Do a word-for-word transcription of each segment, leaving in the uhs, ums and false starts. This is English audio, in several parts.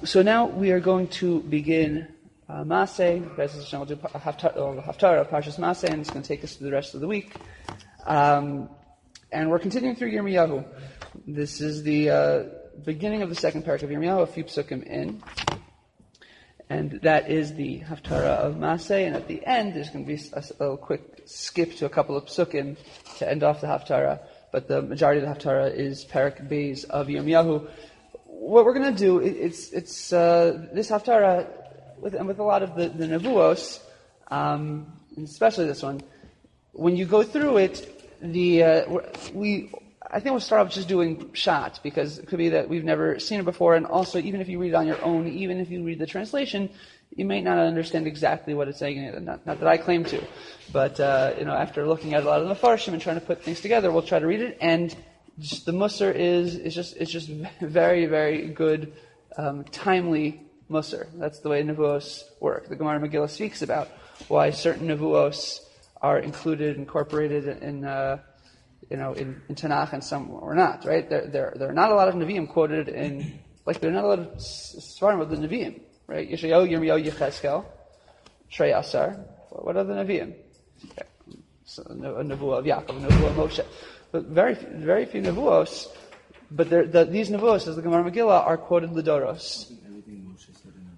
so now we are going to begin uh, Maseh. We'll do a Haftarah of Parshas Maseh, and it's going to take us through the rest of the week. Um, and we're continuing through Yirmiyahu. This is the uh, beginning of the second parak of Yirmiyahu, a few psukim in. And that is the Haftarah of Maseh. And at the end, there's going to be a, a little quick skip to a couple of psukim to end off the Haftarah. But the majority of the Haftarah is parak Beis of Yirmiyahu. What we're going to do, it, it's it's uh, this Haftarah, with, and with a lot of the, the Nevuos, um, and especially this one, when you go through it, the uh, we I think we'll start off just doing Pshat, because it could be that we've never seen it before, and also even if you read it on your own, even if you read the translation, you may not understand exactly what it's saying. Not, not that I claim to, but uh, you know, after looking at a lot of the Mefarshim and trying to put things together, we'll try to read it. And just the Musar is is just it's just very very good, um, timely Musar. That's the way Nevuos work. The Gemara Megillah speaks about why certain Nevuos are included, incorporated in, uh, you know, in, in Tanakh, and some or not. Right? There, there, there are not a lot of Nevi'im quoted in, like there are not a lot of Svarim with the Nevi'im. Right? Yeshayahu, Yirmiyahu, Yechezkel, Shrei Asar. What are the Nevi'im? Okay. So, a Nevuah of Yaakov, a Nevuah of Moshe. But very, very few Nevuos. But the, these Nevuos, as the Gemara Megillah, are quoted L'doros. Everything Moshe said in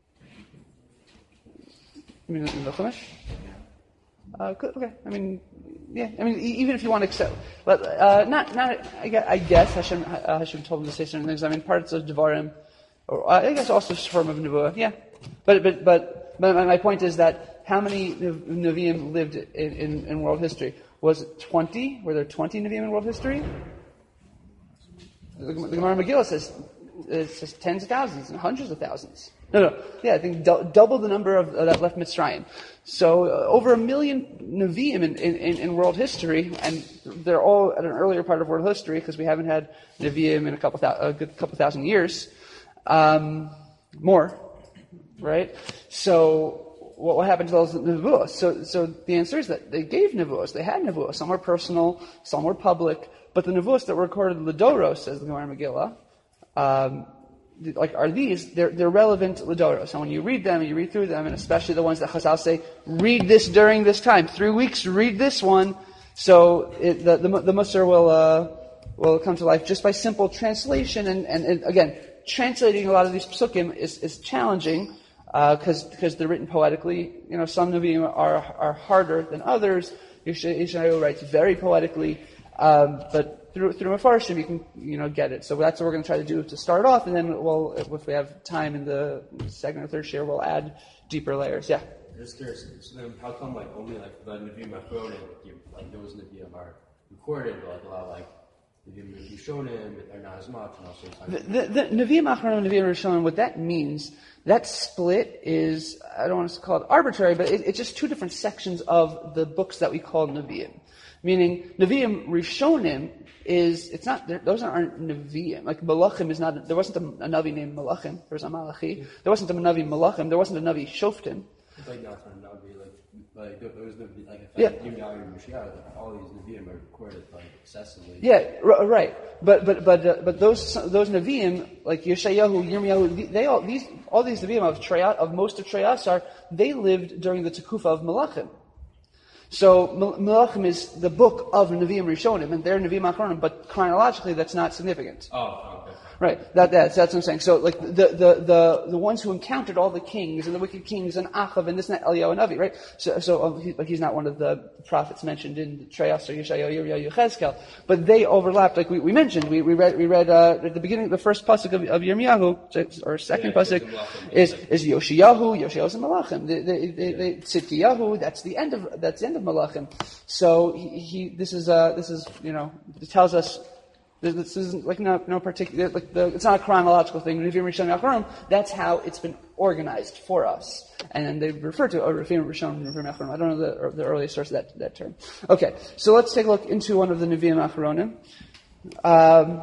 Nevuah. You mean in the Chumash? Uh, okay, I mean, yeah, I mean, even if you want to accept, but uh, not, not. I guess, I guess Hashem, uh, Hashem told him to say certain things. I mean, parts of Devarim, or uh, I guess also a form of Nevuah. Yeah, but but but, but my point is that how many Nevi'im lived in, in, in world history? Was it twenty? Were there twenty Nevi'im in world history? The, the Gemara Megillah says it says tens of thousands and hundreds of thousands. No, no. Yeah, I think du- double the number of uh, that left Mitzrayim. So uh, over a million Nevi'im in, in, in world history, and they're all at an earlier part of world history because we haven't had Nevi'im in a couple thou- a good couple thousand years, um, more, right? So what, what happened to those Nevuos? So, so the answer is that they gave Nevuos. They had Nevuos. Some were personal, some were public, but the Nevuos that were recorded L'doros, says the Gemara Megillah, um, like are these, they're, they're relevant l'doros. So when you read them, you read through them, and especially the ones that Chazal say, read this during this time. Three weeks, read this one. So it, the, the, the Musar will, uh, will come to life just by simple translation. And, and, and again, translating a lot of these psukim is, is challenging, uh, cause, because they're written poetically. You know, some Nevi'im are, are harder than others. Yeshayahu writes very poetically, um, but Through through Mefarshim, you can you know get it. So that's what we're going to try to do to start off, and then we'll, if we have time in the second or third share, we'll add deeper layers. Yeah. Just curious. So then, how come like only like the Nevi'im Achronim, like those Nevi'im are recorded, but like a lot of like Nevi'im Rishonim, they're not as much, and also the, the, the Nevi'im Achronim, Nevi'im Rishonim. What that means, that split is, I don't want to call it arbitrary, but it, it's just two different sections of the books that we call Nevi'im. Meaning, Nevi'im Rishonim is, it's not, those aren't Nevi'im. Like, Malachim is not, there wasn't a, a Navi named Malachim. There was a Malachi. There wasn't a Navi Malachim. There wasn't a Navi Shoftim. It's like not a Navi, like, like, there was Navi, like, if yeah. Yirmiyahu and Mashiach, like, all these Nevi'im are recorded, like, excessively. Yeah, r- right. But, but, but, uh, but those, those Nevi'im, like Yeshayahu, Yirmiyahu, they all, these, all these Nevi'im of Treyat, of most of Treyasar, they lived during the Tekufa of Malachim. So Malachim is the book of Nevi'im Rishonim, and they're Nevi'im Achronim, but chronologically that's not significant. Oh, okay. Right. That, that's, that's what I'm saying. So, like, the, the, the, the ones who encountered all the kings and the wicked kings and Achav and this and that, Eliyahu and Avi, right? So, so um, he, like, he's not one of the prophets mentioned in Treyas or Yeshayahu, Yirmiyahu, Yechezkel, but they overlapped, like we, we mentioned. We, we read, we read, uh, at the beginning, the first pasuk of, of Yirmiyahu, or second yeah, pasuk, is, is Yoshiyahu, Yoshiyahu's and Malachim. They, they, they, they, Tzidkiyahu, that's the end of, that's the end of Malachim. So, he, he this is, uh, this is, you know, it tells us, this isn't like no, no particular, like the, it's not a chronological thing. That's how it's been organized for us. And then they refer to Rafim Rishon, Rafim Achronim. I don't know the, the earliest source of that, that term. Okay, so let's take a look into one of the Nevi'im Achronim. Um,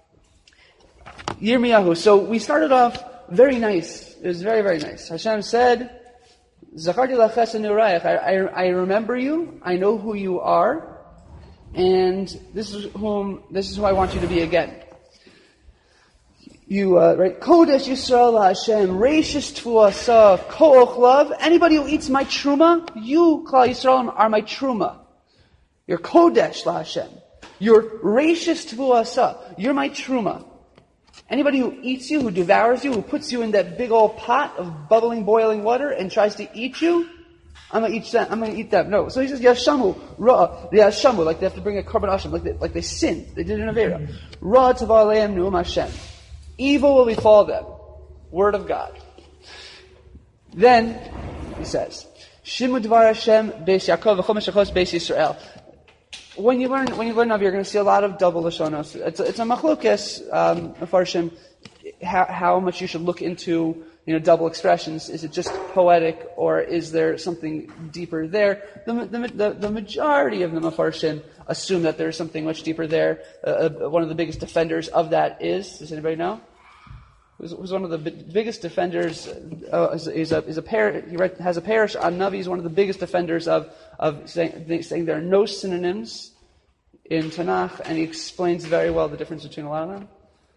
Yirmiyahu. So we started off very nice. It was very, very nice. Hashem said, Zacharti lachesed nurayach. I, I remember you. I know who you are. And this is whom, this is who I want you to be again. You, uh, right? Kodesh Yisrael Hashem, Reishis Tfuasa, Ko'och Love. Anybody who eats my truma, you, Klal Yisrael, are my truma. You're Kodesh Hashem. You're Reishis Tfuasa. You're my truma. Anybody who eats you, who devours you, who puts you in that big old pot of bubbling, boiling water and tries to eat you, I'm gonna eat that. I'm gonna eat that. No. So he says, Yashamu, Ra, Yashamu, like they have to bring a korban Hashem, like they, like they sinned. They did an Avera. Ra Tava Aleim Nu'um Hashem. Evil will befall them. Word of God. Then, he says, Shimu Dvar Hashem, Beis Yaakov, V'chomesh Achos, Beis Yisrael. When you learn, when you learn Navi, you're going to see a lot of double Lashonos. It's a, it's a machlokes, um, Mefarshim, how, how much you should look into, you know, double expressions. Is it just poetic, or is there something deeper there? The, the, the, the majority of the Mefarshim assume that there's something much deeper there. Uh, uh, one of the biggest defenders of that is, does anybody know? Who's, who's one of the b- biggest defenders, uh, is, is a, is a par- he read, has a parish on Navi, he's one of the biggest defenders of, of saying, saying there are no synonyms in Tanakh, and he explains very well the difference between a lot of them.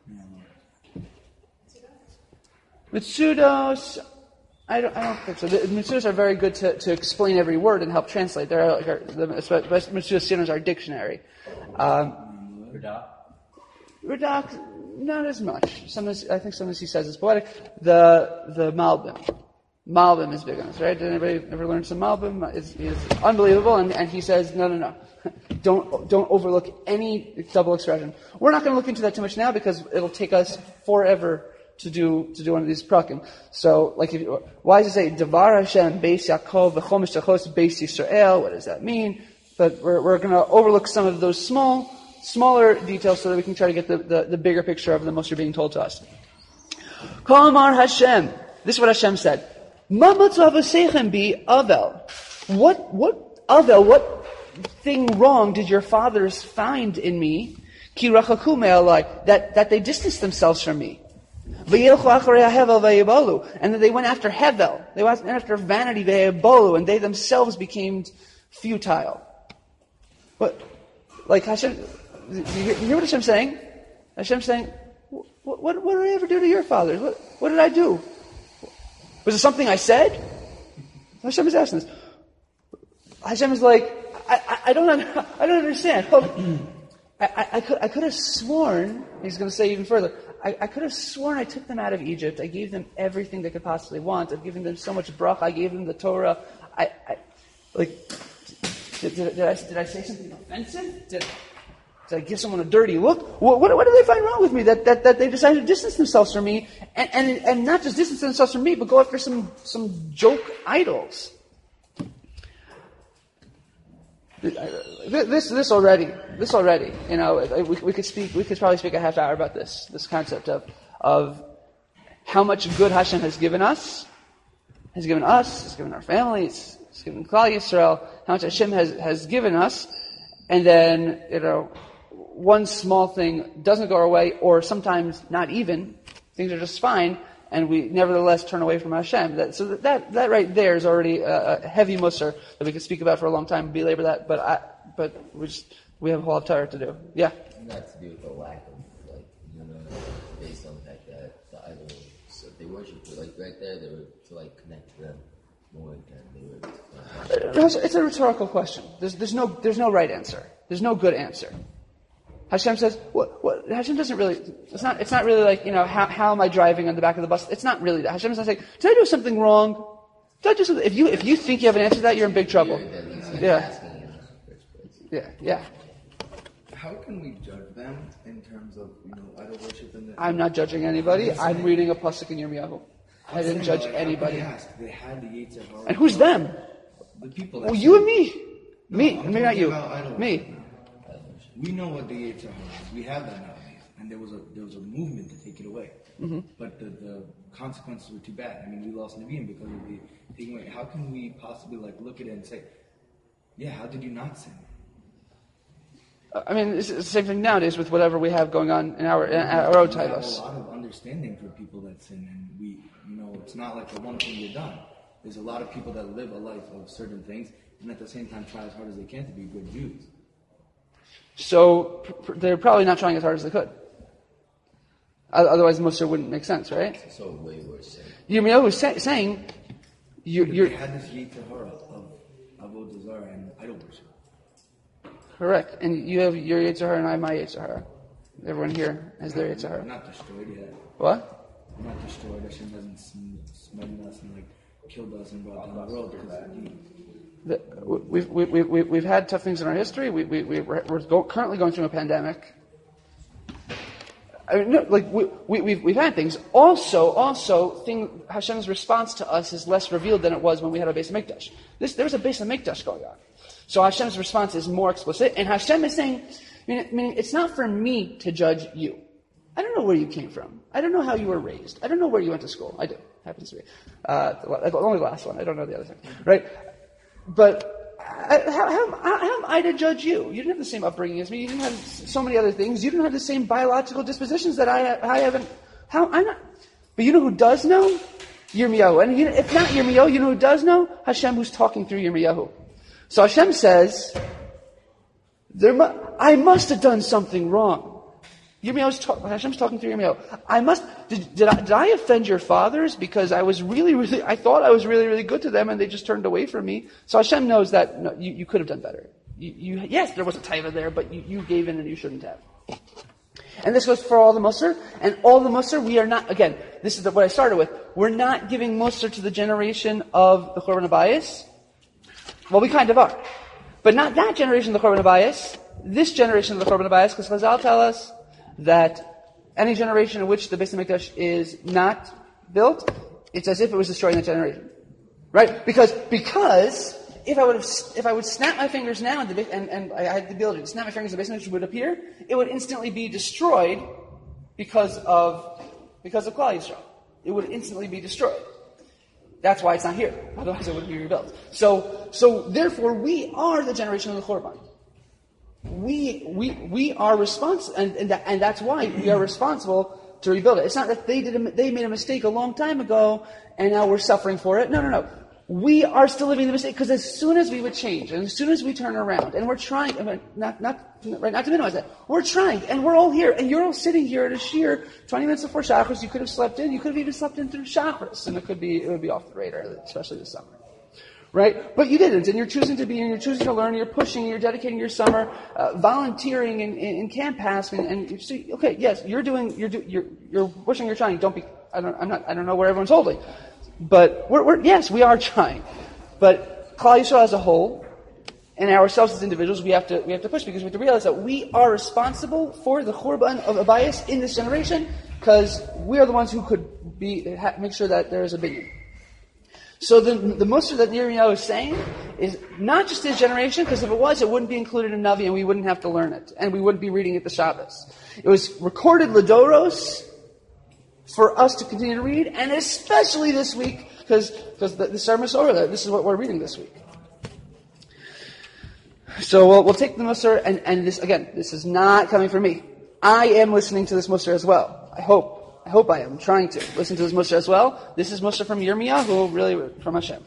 Mitsudos, I don't, I don't think so. The Mitsudos are very good to, to explain every word and help translate. They're like our, the Mitsudos Sinos are dictionary. Um, Radak? Radak, not as much. Sometimes, I think sometimes he says it's poetic. The, the Malbim. Malbim is big on this, right? Did anybody ever learn some Malbim? It's, it's unbelievable, and, and he says, no, no, no. Don't, don't overlook any double expression. We're not going to look into that too much now because it'll take us forever to do, to do one of these prakim. So, like, if, why does it say, Devar Hashem, Beis Yaakov, V'chomesh Tachos, Beis Yisrael? What does that mean? But we're, we're going to overlook some of those small, smaller details so that we can try to get the, the, the bigger picture of the most you're being told to us. Kol Amar Hashem. This is what Hashem said. Ma matzav v'seichem bi avel. What, what avel, what thing wrong did your fathers find in me? Ki rachaku me'alai. That, that they distanced themselves from me. V'yilchu acharei hahevel v'yebolu. And that they went after hevel. They went after vanity v'yebolu. And they themselves became futile. What? Like Hashem, you hear what Hashem's saying? Hashem's saying, what, what, what did I ever do to your fathers? What, what did I do? Was it something I said? Hashem is asking this. Hashem is like, I, I, I don't, I don't understand. I, I, I could, I could have sworn. He's going to say even further. I, I could have sworn I took them out of Egypt. I gave them everything they could possibly want. I've given them so much bracha. I gave them the Torah. I, I like. Did, did, did I did I say something offensive? Did, did I give someone a dirty look? What, what, what do they find wrong with me that, that, that they decided to distance themselves from me, and, and and not just distance themselves from me, but go after some some joke idols? This this already this already you know we, we could speak we could probably speak a half hour about this this concept of of how much good Hashem has given us, has given us, has given our families, has given Klal Yisrael, how much Hashem has, has given us, and then you know one small thing doesn't go our way, or sometimes not even, things are just fine, and we nevertheless turn away from Hashem. That, so that, that that right there is already a, a heavy musar that we could speak about for a long time, belabor that, but I, but we just, we have a whole Torah to do. Yeah? Not to do with the lack of, like, you know, based on the fact that the idols, so they worship, like, right there, they were to, like, connect to them more than they were to, uh, It's a rhetorical question. There's, there's no, there's no right answer. There's no good answer. Hashem says, what, what, Hashem doesn't really, it's not, it's not really like, you know, how, how am I driving on the back of the bus? It's not really that. Hashem is not saying, did I do something wrong? Did I do something? If you, if you think you have an answer to that, you're in big trouble. Yeah. Yeah, yeah. How can we judge them in terms of, you know, idol worship? And I'm not judging anybody. I'm reading a pasuk in Yirmiyahu. I didn't judge like, anybody. Asked, they had the Yetzer Hara. And who's them? The people. Well, you and me. No, Me. I'm Me, not you. about idol Me. worship. We know what the Yetzer Hara is. We have that nowadays, and there was a there was a movement to take it away. Mm-hmm. But the, the consequences were too bad. I mean, we lost Nevi'im because of the taking away. How can we possibly like look at it and say, yeah, how did you not sin? I mean, it's the same thing nowadays with whatever we have going on in our in our own We have a titles. lot of understanding for people that sin, and we, you know, it's not like the one thing you're done. There's a lot of people that live a life of certain things, and at the same time try as hard as they can to be good Jews. So pr- they're probably not trying as hard as they could. Otherwise, Musar wouldn't make sense, right? So way worse. Yirmiyahu is say, saying, you're, But you're they had this Yetzer Hara of Avodah Zarah and idol worship. correct, and you have your Yetzer Hara and I have my Yetzer Hara. Everyone here has their Yetzer We're Hara. not destroyed yet. What? We're not destroyed. Hashem hasn't sm- smitten us and like killed us and brought down the world because of the The, we've, we, we, we, we've had tough things in our history. We, we, we, we're we're go, currently going through a pandemic. I mean, no, like we, we, we've, we've had things. Also, also, thing, Hashem's response to us is less revealed than it was when we had a Beis HaMikdash. This, there was a Beis HaMikdash going on. So Hashem's response is more explicit. And Hashem is saying, meaning, meaning it's not for me to judge you. I don't know where you came from. I don't know how you were raised. I don't know where you went to school. I do. Happens to be. Uh, the, the only last one. I don't know the other thing. Right? But I, how, how, how am I to judge you? You didn't have the same upbringing as me. You didn't have so many other things. You didn't have the same biological dispositions that I, I haven't. How I'm not. But you know who does know? Yirmiyahu. And you know, if not Yirmiyahu, you know who does know? Hashem, who's talking through Yirmiyahu. So Hashem says, there mu- I must have done something wrong. Yirmiyahu's talk, Hashem's talking through Yirmiyahu. I must, did, did, I, did I offend your fathers? Because I was really, really, I thought I was really, really good to them and they just turned away from me. So Hashem knows that no, you, you could have done better. You, you, yes, there was a taiva there, but you, you gave in and you shouldn't have. And this goes for all the Musar. And all the Musar, we are not, again, this is the, what I started with. We're not giving Musar to the generation of the Churban Abayis. Well, we kind of are. But not that generation of the Churban Abayis. This generation of the Churban Abayis, because Chazal tell us that any generation in which the Beis HaMikdash is not built, it's as if it was destroyed in that generation. Right? Because, because, if I would have, if I would snap my fingers now and, the, and, and I had the ability to snap my fingers and the Beis HaMikdash would appear, it would instantly be destroyed because of, because of Klal Yisrael. It would instantly be destroyed. That's why it's not here. Otherwise it wouldn't be rebuilt. So, so therefore we are the generation of the Churban. We, we, we are responsible, and, and, that, and that's why we are responsible to rebuild it. It's not that they did a, they made a mistake a long time ago, and now we're suffering for it. No, no, no. We are still living the mistake, because as soon as we would change, and as soon as we turn around, and we're trying, not, not, right, not to minimize that, we're trying, and we're all here, and you're all sitting here at a shir, twenty minutes before Shachris, you could have slept in, you could have even slept in through Shachris, and it could be, it would be off the radar, especially this summer. Right? But you didn't, and you're choosing to be, and you're choosing to learn, you're pushing, you're dedicating your summer, uh, volunteering in, in, in Camp Pass, and, and you see, okay, yes, you're doing, you're do, you're, you're pushing, you're trying, don't be, I don't, I'm not, I don't know where everyone's holding. But we're, we're, yes, we are trying. But Klal Yisrael as a whole, and ourselves as individuals, we have to, we have to push, because we have to realize that we are responsible for the Churban of Abayis in this generation, because we are the ones who could be, ha, make sure that there is a binyan. So the, the Musar that Yirmiyahu is saying is not just his generation, because if it was, it wouldn't be included in Navi and we wouldn't have to learn it. And we wouldn't be reading it the Shabbos. It was recorded Ladoros for us to continue to read, and especially this week, because because the, the sermon is over there. This is what we're reading this week. So we'll, we'll take the Musar, and, and this, again, this is not coming from me. I am listening to this Musar as well. I hope. I hope I am trying to listen to this Musar as well. This is Musar from Yirmiyahu, really from Hashem.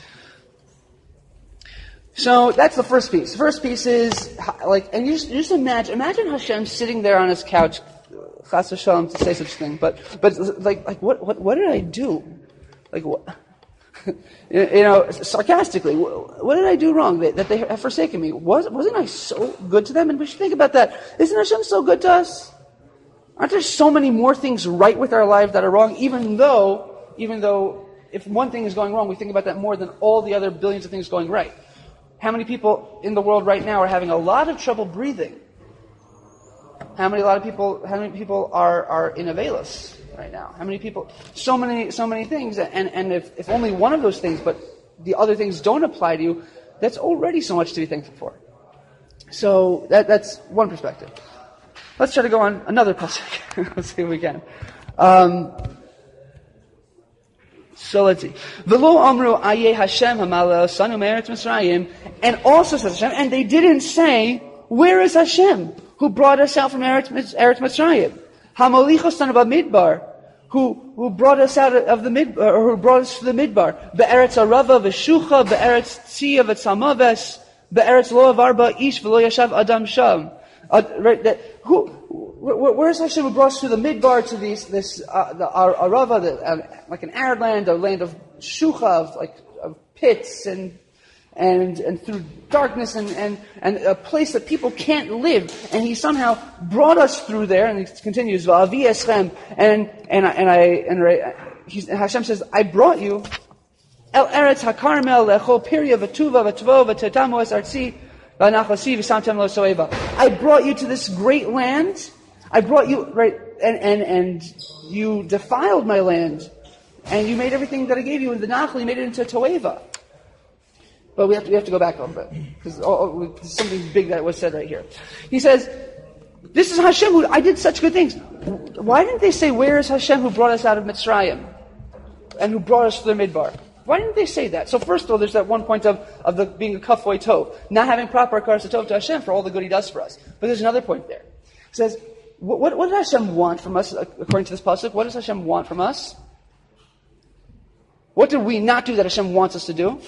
So that's the first piece. The first piece is like, and you just, you just imagine, imagine Hashem sitting there on his couch, chas v'shalom to say such a thing, but but like like what what what did I do? Like what? You know, sarcastically, what did I do wrong that, that they have forsaken me? Was wasn't I so good to them? And we should think about that. Isn't Hashem so good to us? Aren't there so many more things right with our life that are wrong, even though, even though if one thing is going wrong, we think about that more than all the other billions of things going right. How many people in the world right now are having a lot of trouble breathing? How many, a lot of people, how many people are, are in Avelis right now? How many people, so many, so many things, and, and if, if only one of those things, but the other things don't apply to you, that's already so much to be thankful for. So, that, that's one perspective. Let's try to go on another pasuk. Let's see if we can. Um, so let's see. V'lo amru ayeh Hashem hamalel sanu me'eretz Mitzrayim, and also says Hashem, and they didn't say, where is Hashem, who brought us out from Eretz Mitzrayim? Hamolichos sanu b'midbar, who who brought us out of the midbar, or who brought us to the midbar. Be'eretz arava v'shucha, be'eretz tzia v'tzamaves, be'eretz lo avarba ish v'lo yashav adam sham. Uh, right, that, who, where, where's Hashem who brought us through the Midbar to these, this, uh, the Ar- Arava, the, uh, like an arid land, a land of shucha, of, like, of pits and, and, and through darkness and, and, and a place that people can't live. And He somehow brought us through there, and He continues, Va'avi eschem, and, and I, and I, and I, he's, Hashem says, I brought you, El Eretz HaKarmel, Lechol Pirya, V'tuva, V'tvo, V'tetamo Es Artzi, I brought you to this great land. I brought you, right, and, and, and you defiled my land. And you made everything that I gave you in the Nachal, you made it into Toeva. But we have to, we have to go back a little bit. Because oh, oh, there's something big that was said right here. He says, this is Hashem who, I did such good things. Why didn't they say, where is Hashem who brought us out of Mitzrayim? And who brought us to the Midbar? Why didn't they say that? So first of all, there's that one point of, of the being a kafoi tov, not having proper hakaras tov to Hashem for all the good He does for us. But there's another point there. It says, what, what, what does Hashem want from us, according to this pasuk? What does Hashem want from us? What did we not do that Hashem wants us to do?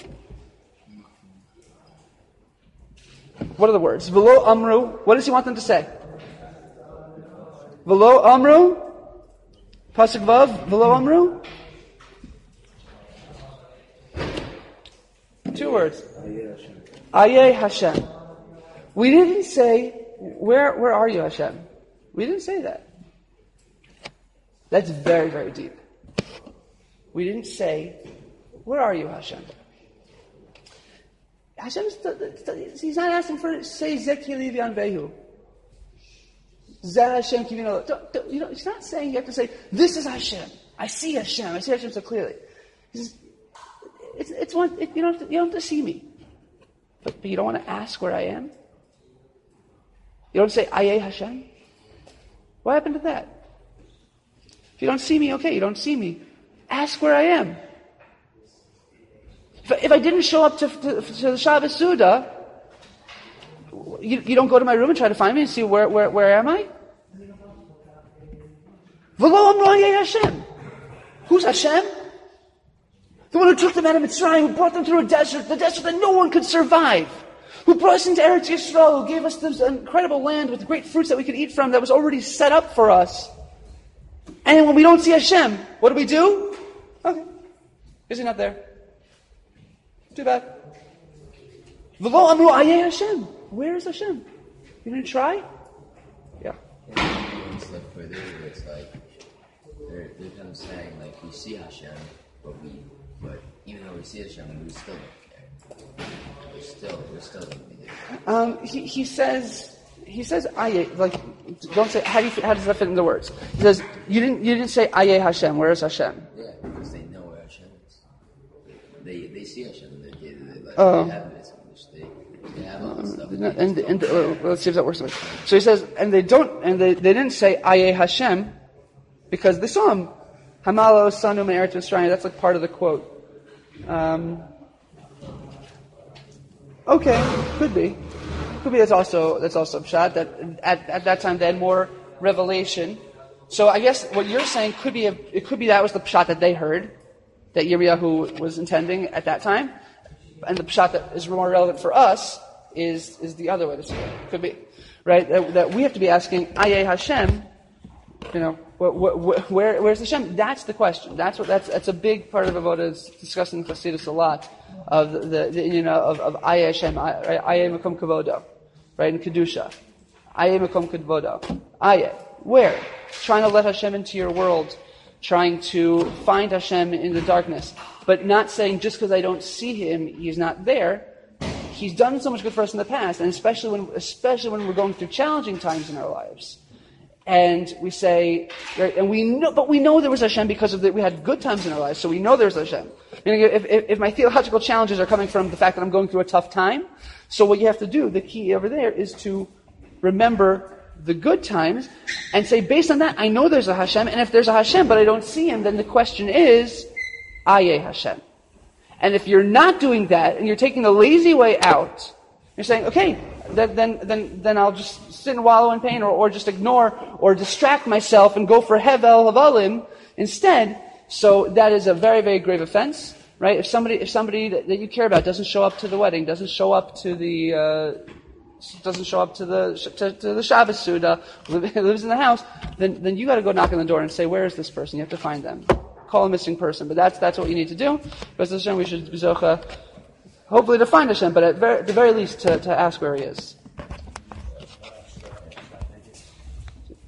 What are the words? V'lo amru. What does He want them to say? V'lo amru. Pasuk vav. V'lo amru. Two words. Ayeh Hashem. We didn't say, where where are you, Hashem? We didn't say that. That's very, very deep. We didn't say, where are you, Hashem? Hashem is, He's not asking for, say, Zekili v'anvehu. Zeh Hashem kivino. You know, He's not saying you have to say, this is Hashem. I see Hashem. I see Hashem so clearly. He says, It's, it's one, it, you, don't have to, you don't have to see me. But, but you don't want to ask where I am? You don't say, Ayeh Hashem? What happened to that? If you don't see me, okay, you don't see me. Ask where I am. If, if I didn't show up to, to, to the Shabbos Suda, you, you don't go to my room and try to find me and see where, where, where am I? V'lo amru Ayeh Hashem. Who's Hashem? The one who took them out of Mitzrayim, who brought them through a desert, the desert that no one could survive. Who brought us into Eretz Yisrael, who gave us this incredible land with great fruits that we could eat from that was already set up for us. And when we don't see Hashem, what do we do? Okay. Is He not there? Too bad. V'lo amru Ayeh Hashem. Where is Hashem? You didn't try? Yeah. One step further, it's like, they're, they're kind of saying, like, we see Hashem, but we But even though we see Hashem, we still don't care. We're still, we're still going to be there. Um, he, he says, he says, Aye, like, don't say, how do you, how does that fit in the words? He says, you didn't, you didn't say, Aye Hashem, where is Hashem? Yeah, because they know where Hashem is. They, they see Hashem in their day-to-day life. Oh. They have this, which they, they have all this stuff. And, and, and uh, let's see if that works. So he says, and they don't, and they, they didn't say, Aye Hashem, because they saw Him. Hamalo Sanu Me'eretz Mitzrayim. That's like part of the quote. Um, okay, could be, could be. That's also that's also a shot that at at that time they had more revelation. So I guess what you're saying could be a, it could be that was the pshat that they heard, that Yirmiyahu was intending at that time, and the pshat that is more relevant for us is is the other way to say it. Could be, right? That, that we have to be asking Ayeh Hashem. You know, where, where, where's Hashem? That's the question. That's what. That's that's a big part of Avodah. It's discussed in Chassidus a lot of the, the, the you know of of Ayeh Hashem, Ayeh Makom Kavodo, right in Kedusha, Ayeh Makom Kavodo, Ayeh. Where? Trying to let Hashem into your world, trying to find Hashem in the darkness, but not saying just because I don't see Him, He's not there. He's done so much good for us in the past, and especially when especially when we're going through challenging times in our lives. And we say, right, and we know, but we know there was Hashem because of that. We had good times in our lives, so we know there's Hashem. Meaning, if, if, if my theological challenges are coming from the fact that I'm going through a tough time, so what you have to do, the key over there, is to remember the good times and say, based on that, I know there's a Hashem, and if there's a Hashem, but I don't see Him, then the question is, Ayeh Hashem. And if you're not doing that, and you're taking the lazy way out, you're saying, okay, then then then, then I'll just sit and wallow in pain, or, or just ignore, or distract myself and go for Hevel Havalim instead. So that is a very, very grave offense, right? If somebody, if somebody that, that you care about doesn't show up to the wedding, doesn't show up to the uh, doesn't show up to the to, to the Shabbos Suda, lives in the house, then then you got to go knock on the door and say, where is this person? You have to find them. Call a missing person. But that's that's what you need to do. But Hashem, we should be zocha, hopefully to find Hashem, but at, very, at the very least to, to ask where he is.